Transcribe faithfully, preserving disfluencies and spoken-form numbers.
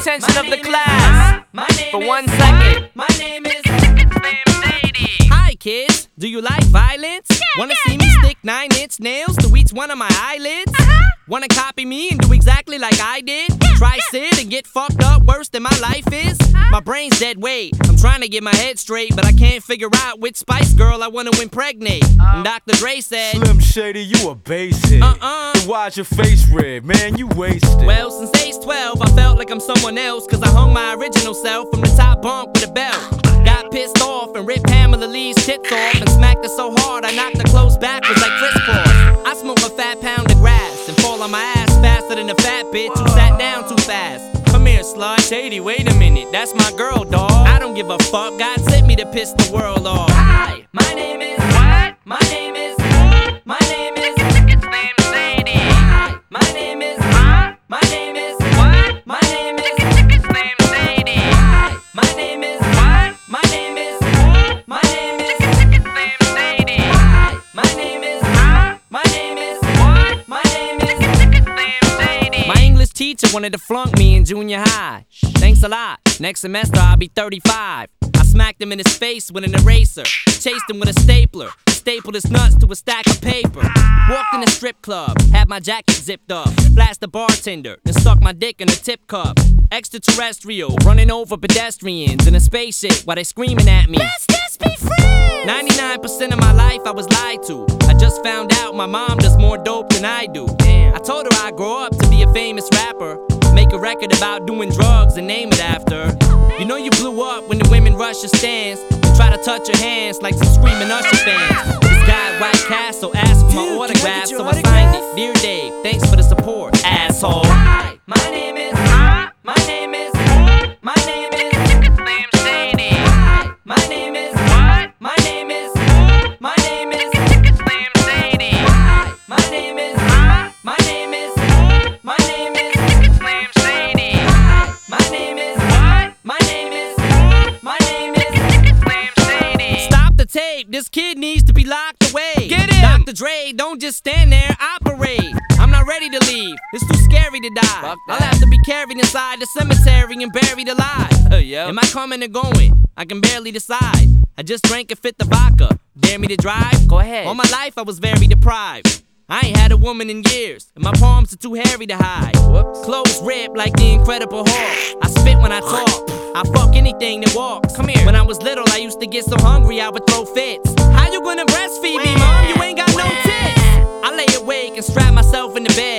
attention of the class for one second. My name is Hi kids, do you like violence? Yeah, Wanna yeah, see me yeah. stick nine inch nails to each one of my eyelids? Uh-huh. Wanna copy me and do exactly like I did? Yeah, Try yeah. sit and get fucked up worse than my life is? Uh-huh. My brain's dead weight. I'm trying to get my head straight, but I can't figure out which Spice Girl I wanna impregnate. And Doctor Dre said, Slim Shady, you a basic. Uh-uh. Then why's your face red, man? You wasted. well, since age twelve, I felt like I'm someone else, cause I hung my original self from the top bunk with a belt. Got pissed off and ripped Pamela Lee's tits off and smacked her so hard I knocked her clothes backwards like Chris Cross. I smoke a fat pound of grass and fall on my ass faster than a fat bitch who sat down too fast. Come here, slut. Shady, wait a minute, that's my girl, dawg. I don't give a fuck, God sent me to piss the world off. Hi, my name is what? My name is My name is It's Slim Shady. Hi, my name is huh? My name is what? My name is It's Slim Shady. Hi, my name is what? My name is My name is It's Slim Shady. Hi, my name is huh? My name is what? My name is It's Slim Shady. My English teacher wanted to flunk me in junior high. Thanks a lot. Next semester I'll be thirty-five. I smacked him in his face with an eraser. Chased him with a stapler. Stapled his nuts to a stack of paper. Walked in a strip club. Had my jacket zipped up. Flashed the bartender. Then stuck my dick in a tip cup. Extraterrestrial. Running over pedestrians in a spaceship while they screaming at me. Let's just be friends. ninety-nine percent of my life I was lied to. I just found out my mom does more dope than I do. Damn. I told her I'd grow up to be a famous rapper. Make a record about doing drugs and name it after. You know you blew up when the women rush your stands and try to touch your hands like some screaming Usher fans. This guy at White Castle asked for my Dude, can I autograph, get your so I autograph? signed it. Dear Dave, thanks for the support, asshole. Hi, my name is huh? My name is My name is It's Slim Shady. Hi, my name is what? My name is My name is It's Slim Shady. Hi, my name is huh? My name is My name is It's Slim Shady. Hi, my name is what? My name is My name is It's Slim Shady. Stop the tape, this kid needs to be locked away. Get him! Doctor Dre, don't just stand there, operate. I'm not ready to leave, it's too scary to die. Fuck I'll that. have to be carried inside the cemetery and buried alive. Uh, yeah. Am I coming or going? I can barely decide. I just drank and fit the vodka. Dare me to drive? Go ahead. All my life I was very deprived. I ain't had a woman in years, and my palms are too hairy to hide. Whoops. Clothes ripped like the Incredible Hulk. I spit when I talk. I fuck anything that walks. Come here. When I was little, I used to get so hungry I would throw fits. How you gonna breastfeed me, mom? You ain't got no tits. I lay awake and strap myself in the bed.